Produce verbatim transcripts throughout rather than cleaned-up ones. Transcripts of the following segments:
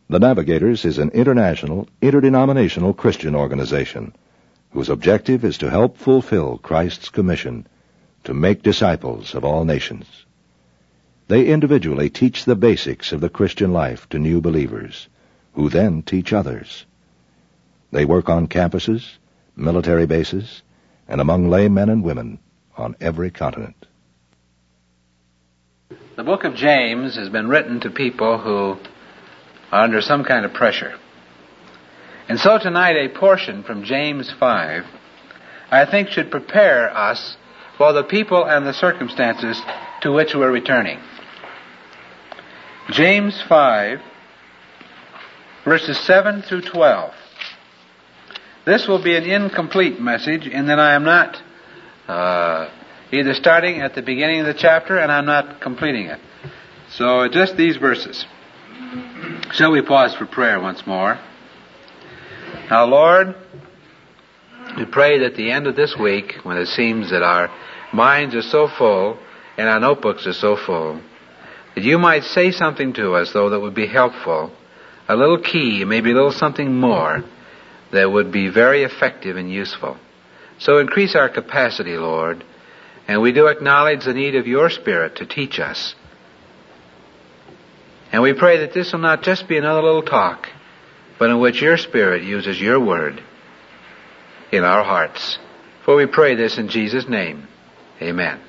The Navigators is an international, interdenominational Christian organization whose objective is to help fulfill Christ's commission to make disciples of all nations. They individually teach the basics of the Christian life to new believers, who then teach others. They work on campuses, military bases, and among lay men and women on every continent. The book of James has been written to people who are under some kind of pressure. And so tonight a portion from James five, I think, should prepare us for the people and the circumstances to which we're returning. James five, verses seven through twelve. This will be an incomplete message in that I am not uh, either starting at the beginning of the chapter and I'm not completing it. So just these verses. Shall we pause for prayer once more? Now, Lord, we pray that at the end of this week, when it seems that our minds are so full and our notebooks are so full, that you might say something to us, though, that would be helpful, a little key, maybe a little something more, that would be very effective and useful. So increase our capacity, Lord, and we do acknowledge the need of your Spirit to teach us. And we pray that this will not just be another little talk, but in which your Spirit uses your word in our hearts. For we pray this in Jesus' name. Amen.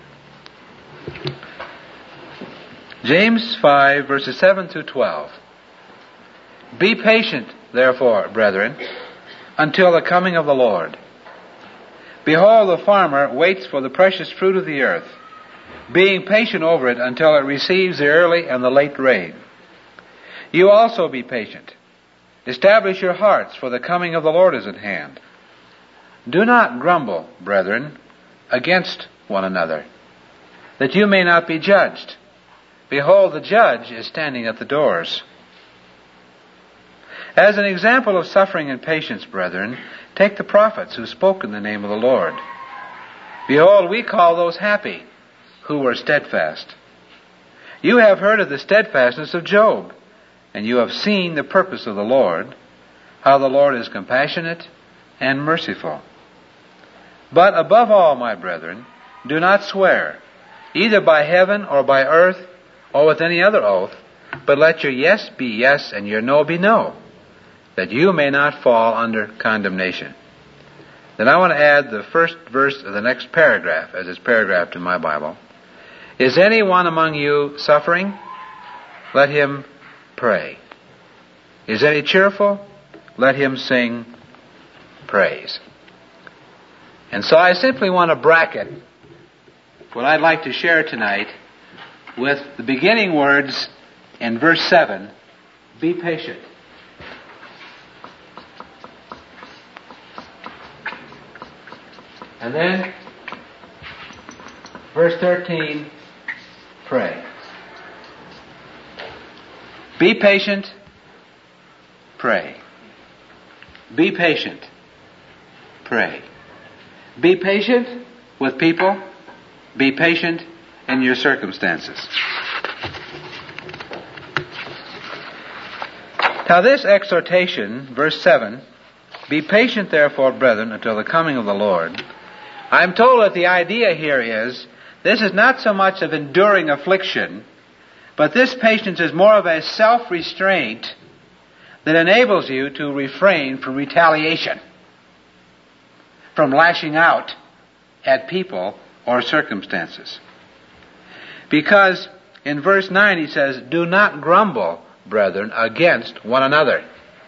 James five, verses seven through twelve. Be patient, therefore, brethren, until the coming of the Lord. Behold, the farmer waits for the precious fruit of the earth, being patient over it until it receives the early and the late rain. You also be patient. Establish your hearts, for the coming of the Lord is at hand. Do not grumble, brethren, against one another, that you may not be judged. Behold, the judge is standing at the doors. As an example of suffering and patience, brethren, take the prophets who spoke in the name of the Lord. Behold, we call those happy who were steadfast. You have heard of the steadfastness of Job, and you have seen the purpose of the Lord, how the Lord is compassionate and merciful. But above all, my brethren, do not swear, either by heaven or by earth or with any other oath, but let your yes be yes and your no be no, that you may not fall under condemnation. Then I want to add the first verse of the next paragraph, as it's paragraphed in my Bible. Is anyone among you suffering? Let him pray. Is any cheerful? Let him sing praise. And so I simply want to bracket what I'd like to share tonight with the beginning words in verse seven, be patient. And then, verse thirteen, pray. Be patient, pray. Be patient, pray. Be patient with people. Be patient in your circumstances. Now this exhortation, verse seven, be patient therefore, brethren, until the coming of the Lord. I'm told that the idea here is, this is not so much of enduring affliction, but this patience is more of a self-restraint that enables you to refrain from retaliation, from lashing out at people or circumstances. Because in verse nine he says, do not grumble, brethren, against one another.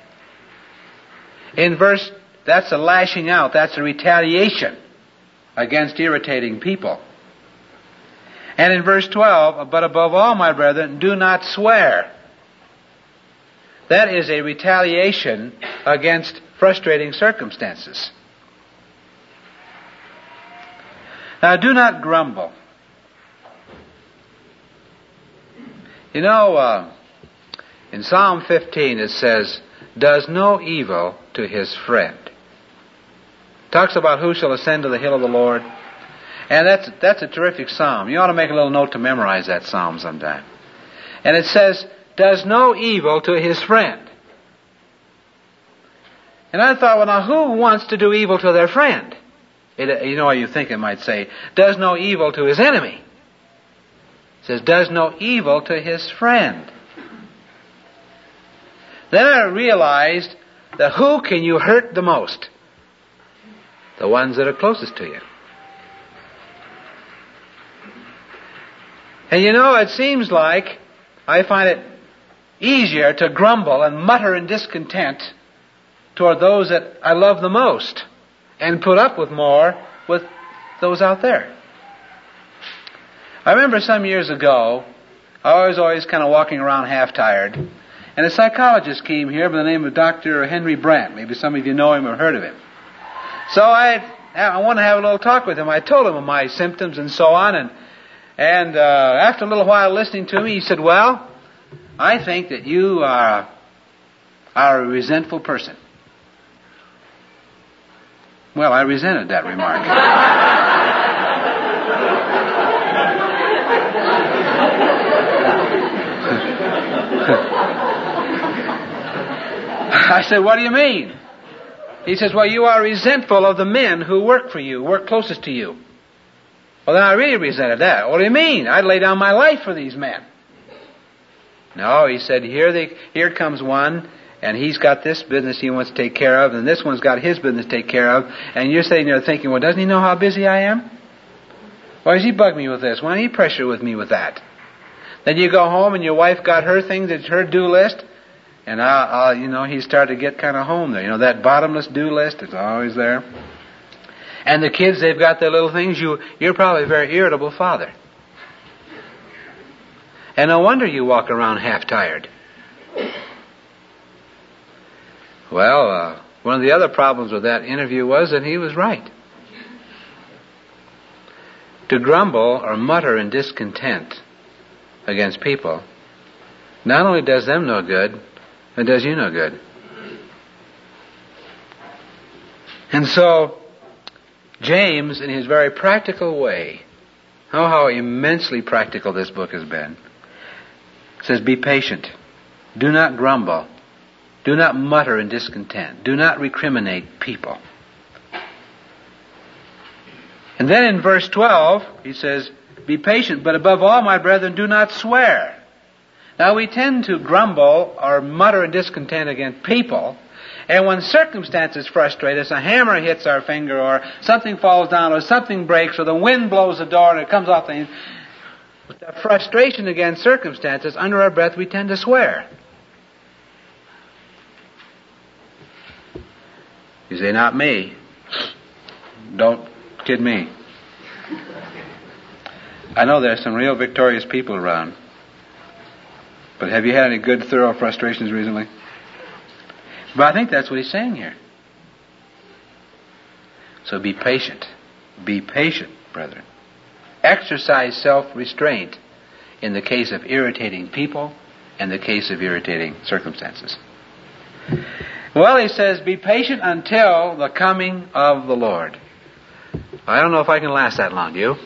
In verse, that's a lashing out, that's a retaliation against irritating people. And in verse twelve, but above all, my brethren, do not swear. That is a retaliation against frustrating circumstances. Now, do not grumble. You know, uh, in Psalm fifteen it says, does no evil to his friend. Talks about who shall ascend to the hill of the Lord. And that's, that's a terrific psalm. You ought to make a little note to memorize that psalm sometime. And it says, does no evil to his friend. And I thought, well, now who wants to do evil to their friend? It, you know what you think it might say, does no evil to his enemy. It says, does no evil to his friend. Then I realized that who can you hurt the most? The ones that are closest to you. And you know, it seems like I find it easier to grumble and mutter in discontent toward those that I love the most and put up with more with those out there. I remember some years ago, I was always kind of walking around half-tired, and a psychologist came here by the name of Doctor Henry Brandt. Maybe some of you know him or heard of him. So I I wanted to have a little talk with him. I told him of my symptoms and so on, and and uh, after a little while listening to me, he said, well, I think that you are, are a resentful person. Well, I resented that remark. I said, what do you mean? He says, well, you are resentful of the men who work for you, work closest to you. Well, then I really resented that. What do you mean? I'd lay down my life for these men. No, he said, here they, here comes one, and he's got this business he wants to take care of, and this one's got his business to take care of, and you're sitting there thinking, well, doesn't he know how busy I am? Why does he bug me with this? Why doesn't he pressure with me with that? Then you go home, and your wife got her things, it's her due list, and I'll, I'll, you know, he started to get kind of home there. You know, that bottomless due list, it's always there. And the kids, they've got their little things. You, you're probably a very irritable father. And no wonder you walk around half-tired. Well, uh, one of the other problems with that interview was that he was right. To grumble or mutter in discontent against people not only does them no good, it does you no good. And so, James, in his very practical way, oh, how immensely practical this book has been, says, be patient. Do not grumble. Do not mutter in discontent. Do not recriminate people. And then in verse twelve, he says, be patient, but above all, my brethren, do not swear. Now, we tend to grumble or mutter in discontent against people, and when circumstances frustrate us, a hammer hits our finger, or something falls down, or something breaks, or the wind blows the door and it comes off the... With that frustration against circumstances, under our breath we tend to swear. You say, not me. Don't kid me. I know there's some real victorious people around. But have you had any good, thorough frustrations recently? But I think that's what he's saying here. So be patient. Be patient, brethren. Exercise self-restraint in the case of irritating people and the case of irritating circumstances. Well, he says, be patient until the coming of the Lord. I don't know if I can last that long, do you?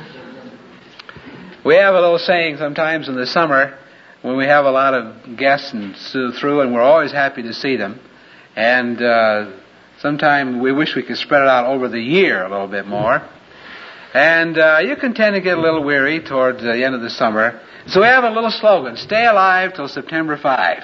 We have a little saying sometimes in the summer when we have a lot of guests and through, and we're always happy to see them. And uh, sometimes we wish we could spread it out over the year a little bit more. And uh, you can tend to get a little weary towards the end of the summer. So we have a little slogan, stay alive till September fifth.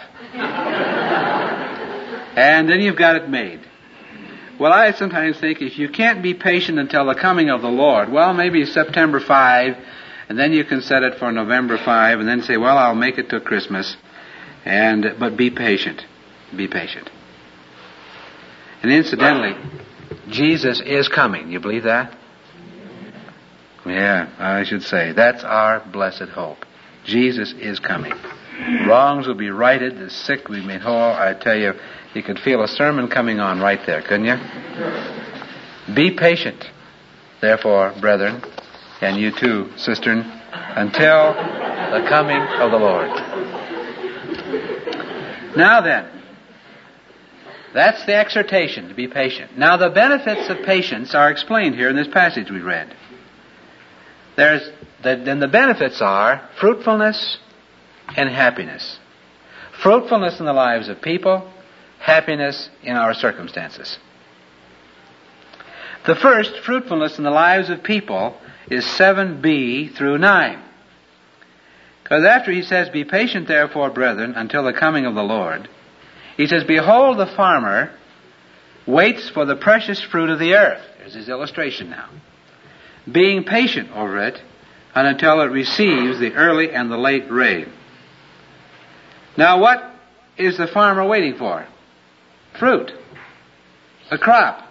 And then you've got it made. Well, I sometimes think if you can't be patient until the coming of the Lord, well, maybe September fifth, and then you can set it for November fifth, and then say, well, I'll make it till Christmas. And but be patient. Be patient. And incidentally, Jesus is coming. You believe that? Yeah, I should say. That's our blessed hope. Jesus is coming. Wrongs will be righted. The sick will be made whole. I tell you, you could feel a sermon coming on right there, couldn't you? Be patient, therefore, brethren, and you too, sistern, until the coming of the Lord. Now then, that's the exhortation to be patient. Now the benefits of patience are explained here in this passage we read. There's, the, then the benefits are fruitfulness and happiness. Fruitfulness in the lives of people, happiness in our circumstances. The first, fruitfulness in the lives of people, is seven b through nine. Because after he says, "Be patient therefore, brethren, until the coming of the Lord," he says, "Behold, the farmer waits for the precious fruit of the earth." There's his illustration now. "Being patient over it and until it receives the early and the late rain." Now what is the farmer waiting for? Fruit. A crop.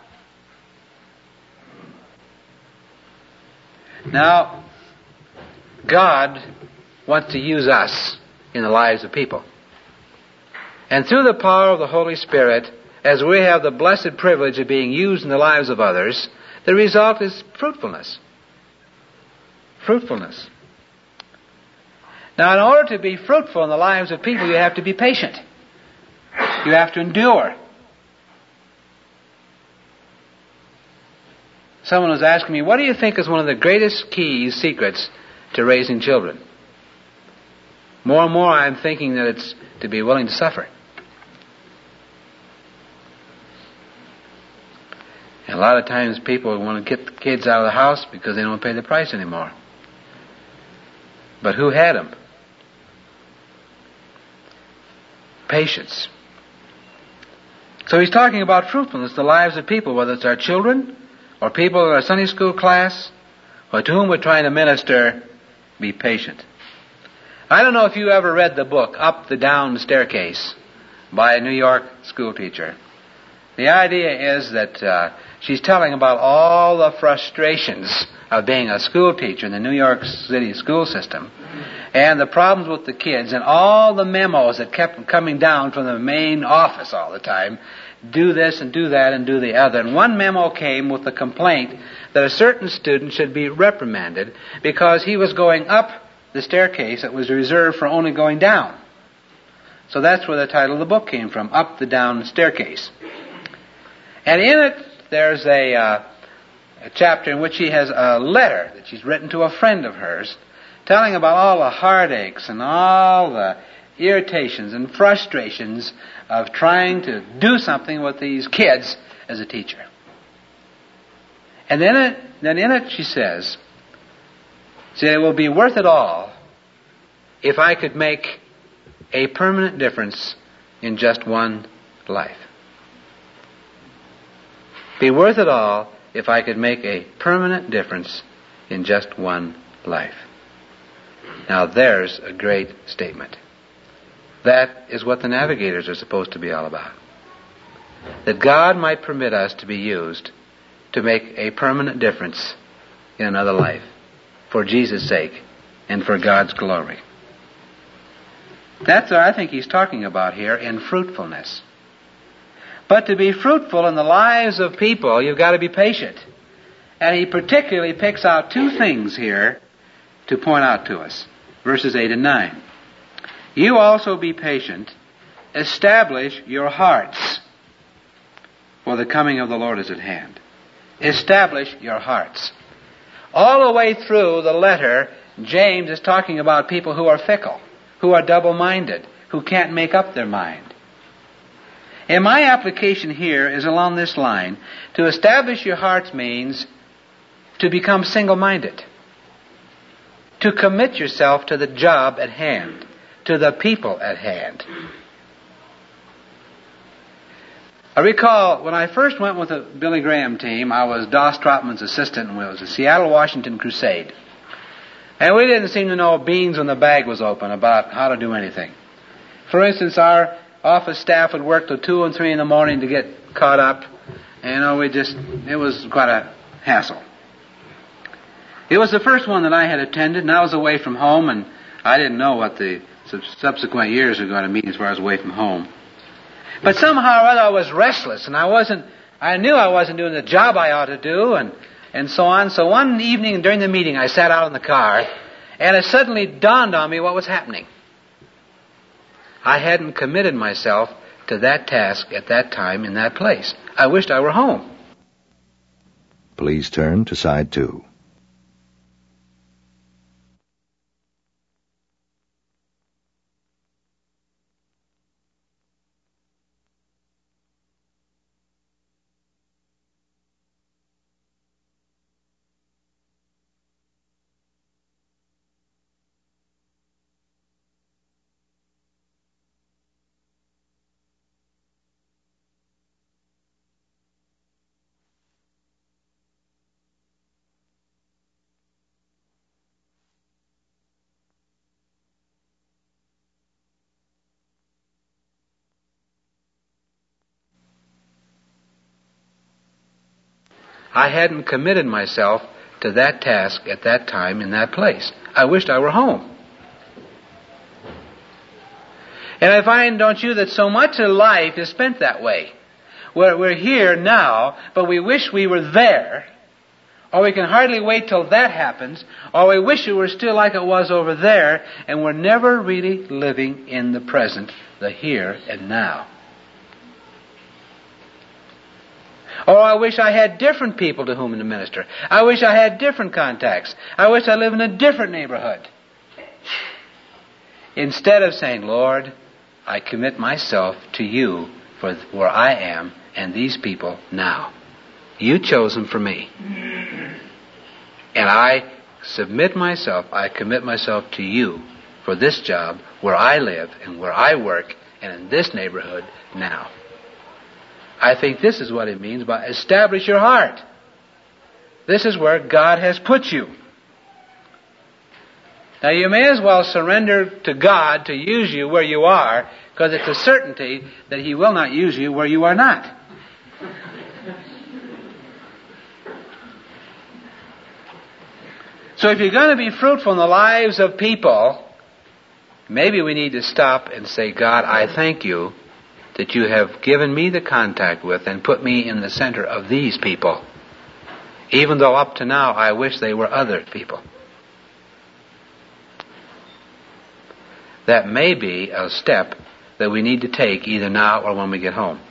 Now, God wants to use us in the lives of people. And through the power of the Holy Spirit, as we have the blessed privilege of being used in the lives of others, the result is fruitfulness. Fruitfulness. Now, in order to be fruitful in the lives of people, you have to be patient. You have to endure. Someone was asking me, what do you think is one of the greatest keys, secrets, to raising children? More and more I'm thinking that it's to be willing to suffer. And a lot of times people want to get the kids out of the house because they don't pay the price anymore. But who had them? Patience. So he's talking about fruitfulness, the lives of people, whether it's our children or people in our Sunday school class or to whom we're trying to minister. Be patient. I don't know if you ever read the book Up the Down Staircase by a New York school teacher. The idea is that uh, she's telling about all the frustrations of being a school teacher in the New York City school system and the problems with the kids and all the memos that kept coming down from the main office all the time. Do this and do that and do the other. And one memo came with the complaint that a certain student should be reprimanded because he was going up the staircase that was reserved for only going down. So that's where the title of the book came from, Up the Down Staircase. And in it, there's a, uh, a chapter in which she has a letter that she's written to a friend of hers telling about all the heartaches and all the irritations and frustrations of trying to do something with these kids as a teacher. And then, it, then in it she says, see, it will be worth it all if I could make a permanent difference in just one life. Be worth it all if I could make a permanent difference in just one life. Now there's a great statement. That is what the navigators are supposed to be all about. That God might permit us to be used to make a permanent difference in another life for Jesus' sake and for God's glory. That's what I think he's talking about here in fruitfulness. But to be fruitful in the lives of people, you've got to be patient. And he particularly picks out two things here to point out to us. Verses eight and nine. You also be patient, establish your hearts, for the coming of the Lord is at hand. Establish your hearts. All the way through the letter, James is talking about people who are fickle, who are double-minded, who can't make up their mind. And my application here is along this line. To establish your hearts means to become single-minded, to commit yourself to the job at hand, to the people at hand. I recall when I first went with the Billy Graham team, I was Doss Trotman's assistant, and it was the Seattle, Washington Crusade. And we didn't seem to know beans when the bag was open about how to do anything. For instance, our office staff would work till two and three in the morning to get caught up. And, you know, we just, it was quite a hassle. It was the first one that I had attended, and I was away from home, and I didn't know what the subsequent years were going to mean as far as away from home. But somehow or other I was restless, and I wasn't, I knew I wasn't doing the job I ought to do, and, and so on. So one evening during the meeting, I sat out in the car, and it suddenly dawned on me what was happening. I hadn't committed myself to that task at that time in that place. I wished I were home. Please turn to side two. I hadn't committed myself to that task at that time in that place. I wished I were home. And I find, don't you, that so much of life is spent that way. We're, we're here now, but we wish we were there, or we can hardly wait till that happens, or we wish it were still like it was over there, and we're never really living in the present, the here and now. Or I wish I had different people to whom to minister. I wish I had different contacts. I wish I lived in a different neighborhood. Instead of saying, Lord, I commit myself to you for where I am and these people now. You chose them for me. And I submit myself, I commit myself to you for this job where I live and where I work and in this neighborhood now. I think this is what it means by establish your heart. This is where God has put you. Now you may as well surrender to God to use you where you are, because it's a certainty that He will not use you where you are not. So if you're going to be fruitful in the lives of people, maybe we need to stop and say, God, I thank you that you have given me the contact with and put me in the center of these people, even though up to now I wish they were other people. That may be a step that we need to take either now or when we get home,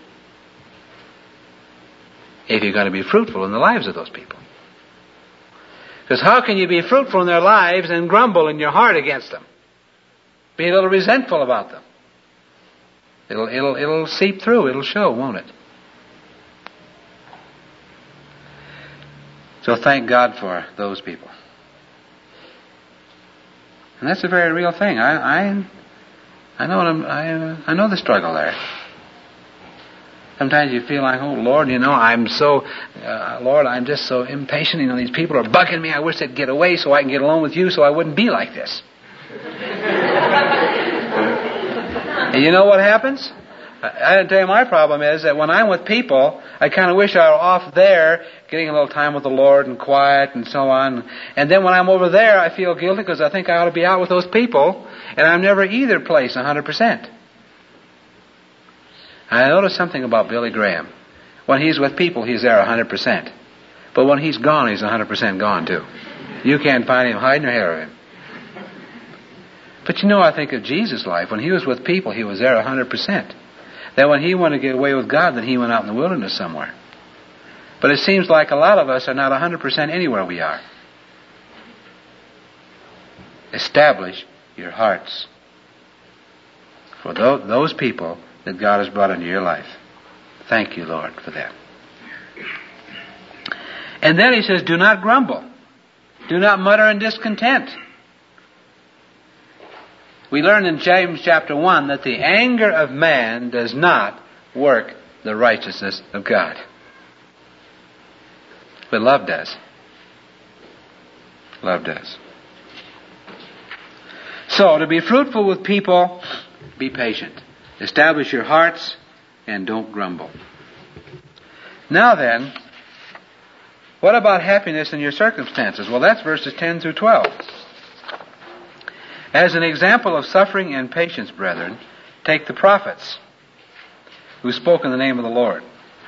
if you're going to be fruitful in the lives of those people. Because how can you be fruitful in their lives and grumble in your heart against them? Be a little resentful about them. It'll, it'll, it'll seep through. It'll show, won't it? So thank God for those people. And that's a very real thing. I, I, I know what I'm, I, uh, I know the struggle there. Sometimes you feel like, oh Lord, you know, I'm so, uh, Lord, I'm just so impatient. You know, these people are bugging me. I wish they'd get away so I can get along with you, so I wouldn't be like this. And you know what happens? I didn't tell you my problem is that when I'm with people, I kind of wish I were off there, getting a little time with the Lord and quiet and so on. And then when I'm over there, I feel guilty because I think I ought to be out with those people, and I'm never either place one hundred percent. I noticed something about Billy Graham. When he's with people, he's there one hundred percent. But when he's gone, he's one hundred percent gone too. You can't find him hiding or hair of him. But you know, I think of Jesus' life. When he was with people, he was there one hundred percent. Then when he wanted to get away with God, then he went out in the wilderness somewhere. But it seems like a lot of us are not one hundred percent anywhere we are. Establish your hearts for those people that God has brought into your life. Thank you, Lord, for that. And then he says, do not grumble. Do not mutter in discontent. We learn in James chapter one that the anger of man does not work the righteousness of God. But love does. Love does. So, to be fruitful with people, be patient. Establish your hearts and don't grumble. Now then, what about happiness in your circumstances? Well, that's verses ten through twelve. As an example of suffering and patience, brethren, take the prophets who spoke in the name of the Lord.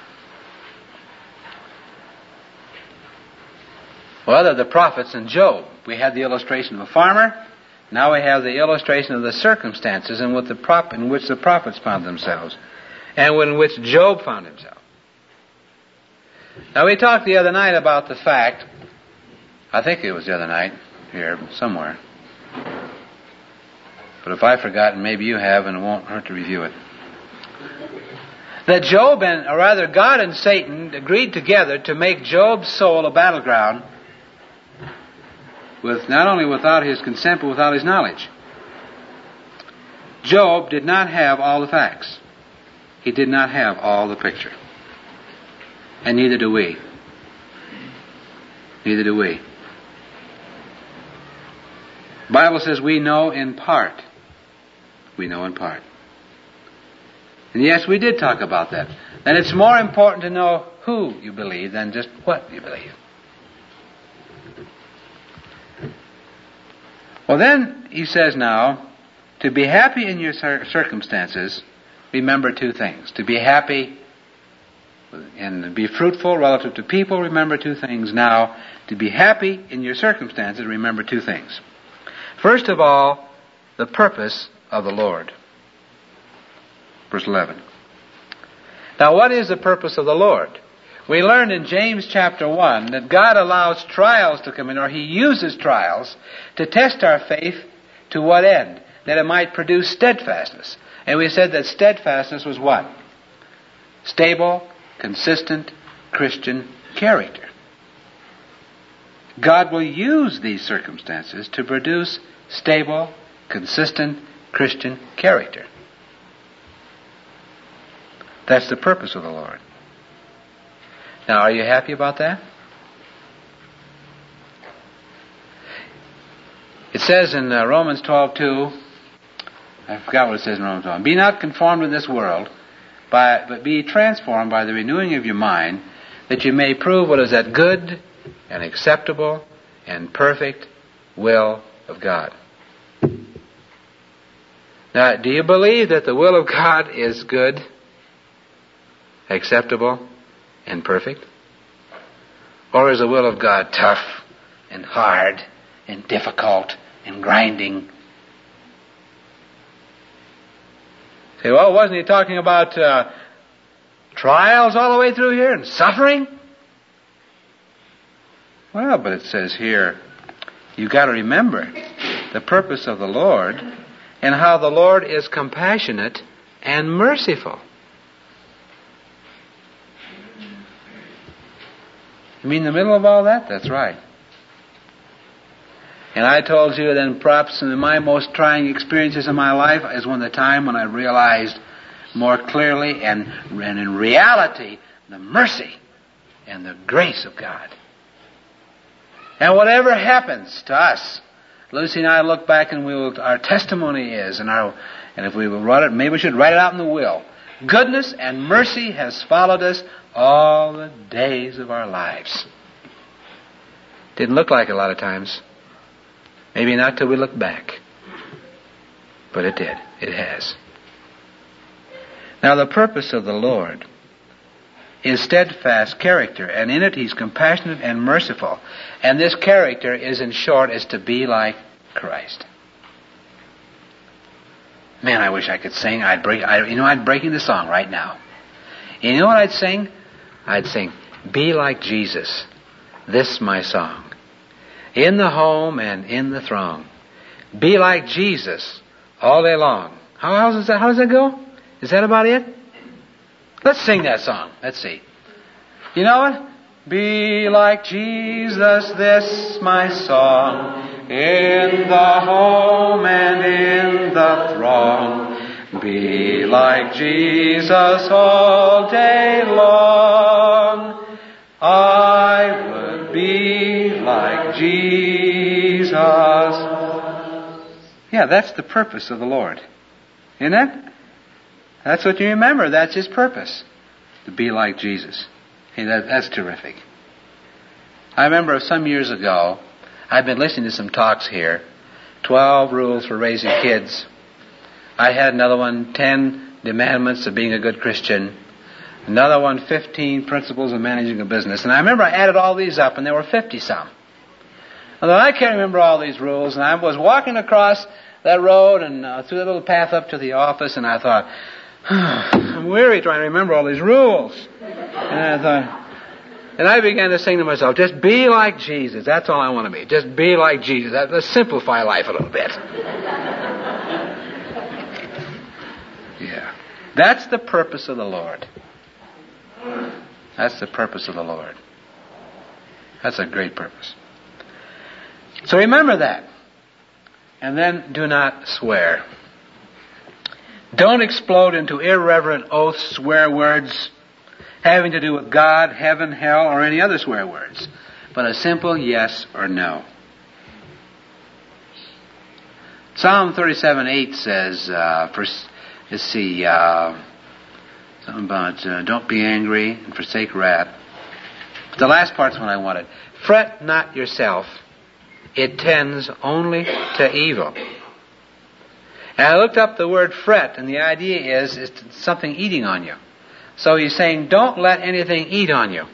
Well, they're the prophets in Job. We had the illustration of a farmer. Now we have the illustration of the circumstances in which the, prop- in which the prophets found themselves, and in which Job found himself. Now we talked the other night about the fact, I think it was the other night, here somewhere, but if I've forgotten, maybe you have, and it won't hurt to review it, that Job and, or rather God and Satan agreed together to make Job's soul a battleground, with not only without his consent, but without his knowledge. Job did not have all the facts. He did not have all the picture. And neither do we. Neither do we. The Bible says we know in part. We know in part. And yes, we did talk about that. And it's more important to know who you believe than just what you believe. Well, then, he says now, to be happy in your cir- circumstances, remember two things. To be happy and be fruitful relative to people, remember two things. Now, to be happy in your circumstances, remember two things. First of all, the purpose of the Lord. Verse eleven. Now, what is the purpose of the Lord? We learned in James chapter one that God allows trials to come in, or He uses trials to test our faith to what end? That it might produce steadfastness. And we said that steadfastness was what? Stable, consistent Christian character. God will use these circumstances to produce stable, consistent Christian character. That's the purpose of the Lord. Now, are you happy about that? It says in uh, Romans twelve two, I forgot what it says in Romans twelve, be not conformed to this world, by, but be transformed by the renewing of your mind, that you may prove what is that good and acceptable and perfect will of God. Now, do you believe that the will of God is good, acceptable, and perfect? Or is the will of God tough and hard and difficult and grinding? Say, well, wasn't he talking about uh, trials all the way through here and suffering? Well, but it says here, you've got to remember the purpose of the Lord and how the Lord is compassionate and merciful. You mean in the middle of all that? That's right. And I told you then perhaps in my most trying experiences in my life is when the time when I realized more clearly and, and in reality the mercy and the grace of God. And whatever happens to us, Lucy and I look back and we will, our testimony is, and our, and if we will write it, maybe we should write it out in the will. Goodness and mercy has followed us all the days of our lives. Didn't look like it a lot of times. Maybe not till we look back. But it did. It has. Now the purpose of the Lord is steadfast character, and in it He's compassionate and merciful. And this character is, in short, is to be like Christ. Man, I wish I could sing. I'd break. I, you know, I'd break into song right now. You know what I'd sing? I'd sing, "Be like Jesus, this my song, in the home and in the throng. Be like Jesus all day long." How, how does that? How does that go? Is that about it? Let's sing that song. Let's see. You know what? Be like Jesus, this my song, in the home and in the throng. Be like Jesus all day long. I would be like Jesus. Yeah, that's the purpose of the Lord. Isn't it? That's what you remember. That's His purpose. To be like Jesus. Hey, that, that's terrific. I remember some years ago, I've been listening to some talks here. Twelve rules for raising kids. I had another one, ten demandments of being a good Christian. Another one, fifteen principles of managing a business. And I remember I added all these up, and there were fifty-some. Although I can't remember all these rules, and I was walking across that road and uh, through that little path up to the office, and I thought, I'm weary trying to remember all these rules. And I thought, and I began to sing to myself, just be like Jesus. That's all I want to be. Just be like Jesus. That, let's simplify life a little bit. Yeah. That's the purpose of the Lord. That's the purpose of the Lord. That's a great purpose. So remember that. And then do not swear. Don't explode into irreverent oaths, swear words, having to do with God, heaven, hell, or any other swear words, but a simple yes or no. Psalm thirty-seven eight says, uh, for, let's see, uh, Something about uh, don't be angry and forsake wrath. But the last part's what I wanted. Fret not yourself. It tends only to evil. And I looked up the word fret, and the idea is, is something eating on you. So he's saying, don't let anything eat on you.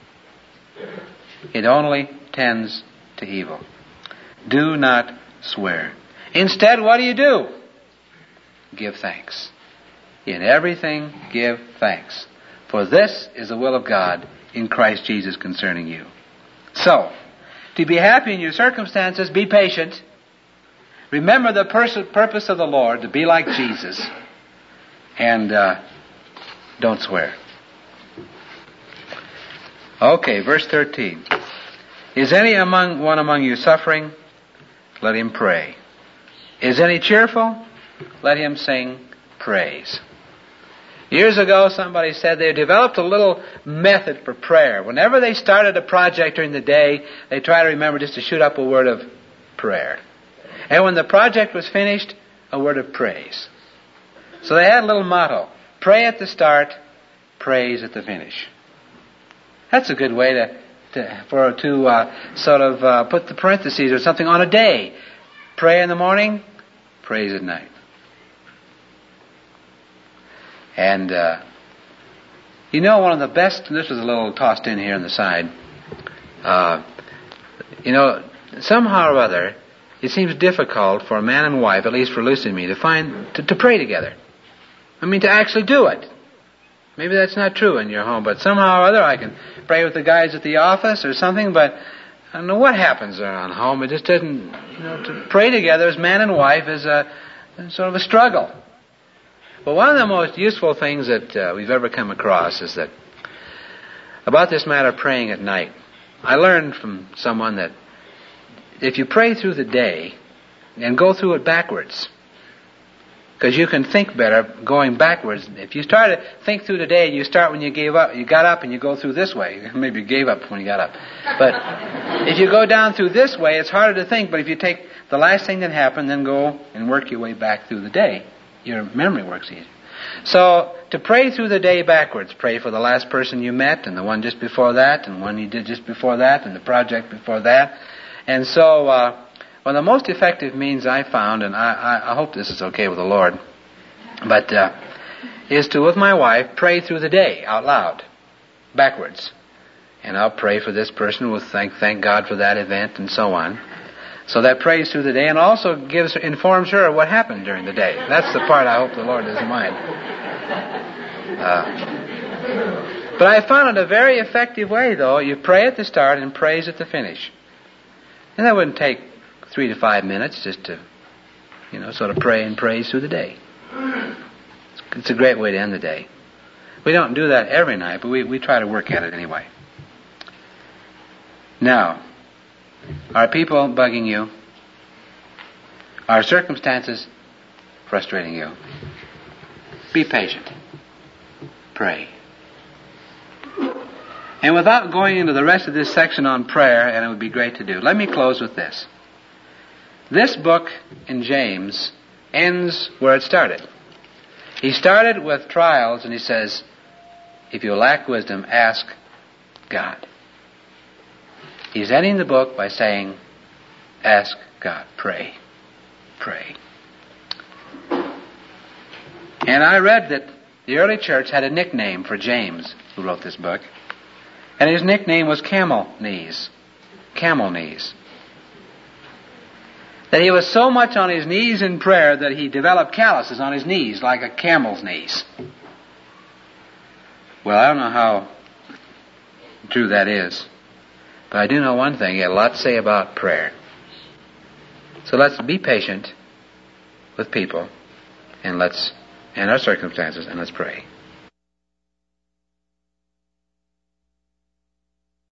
It only tends to evil. Do not swear. Instead, what do you do? Give thanks. In everything, give thanks. For this is the will of God in Christ Jesus concerning you. So, to be happy in your circumstances, be patient. Remember the pers- purpose of the Lord, to be like Jesus. And uh, don't swear. Okay, verse thirteen. Is any among one among you suffering? Let him pray. Is any cheerful? Let him sing praise. Years ago, somebody said they developed a little method for prayer. Whenever they started a project during the day, they try to remember just to shoot up a word of prayer. And when the project was finished, a word of praise. So they had a little motto. Pray at the start, praise at the finish. That's a good way to, to for to uh, sort of uh, put the parentheses or something on a day. Pray in the morning, praise at night. And, uh, you know, one of the best, and this was a little tossed in here on the side, uh, you know, somehow or other, it seems difficult for a man and wife, at least for Lucy and me, to find, to, to pray together. I mean, to actually do it. Maybe that's not true in your home, but somehow or other I can pray with the guys at the office or something, but I don't know what happens around home. It just doesn't, you know, to pray together as man and wife is a, sort of a struggle. But one of the most useful things that uh, we've ever come across is that about this matter of praying at night. I learned from someone that if you pray through the day and go through it backwards, because you can think better going backwards. If you start to think through the day, you start when you gave up, you got up and you go through this way. Maybe you gave up when you got up. But if you go down through this way, it's harder to think. But if you take the last thing that happened, then go and work your way back through the day, your memory works easier. So, to pray through the day backwards, pray for the last person you met, and the one just before that, and the one you did just before that, and the project before that. And so, uh, one of the most effective means I found, and I, I, I hope this is okay with the Lord, but uh, is to, with my wife, pray through the day out loud, backwards. And I'll pray for this person, we'll thank, thank God for that event, and so on. So that prays through the day and also gives, informs her of what happened during the day. That's the part I hope the Lord doesn't mind. Uh, but I found it a very effective way, though. You pray at the start and praise at the finish. And that wouldn't take three to five minutes just to, you know, sort of pray and praise through the day. It's a great way to end the day. We don't do that every night, but we, we try to work at it anyway. Now, are people bugging you? Are circumstances frustrating you? Be patient. Pray. And without going into the rest of this section on prayer, and it would be great to do, let me close with this. This book in James ends where it started. He started with trials, and he says, if you lack wisdom, ask God. He's ending the book by saying, ask God, pray, pray. And I read that the early church had a nickname for James, who wrote this book, and his nickname was Camel Knees, Camel Knees. That he was so much on his knees in prayer that he developed calluses on his knees, like a camel's knees. Well, I don't know how true that is. But I do know one thing, he had a lot to say about prayer. So let's be patient with people, and let's, and our circumstances, and let's pray.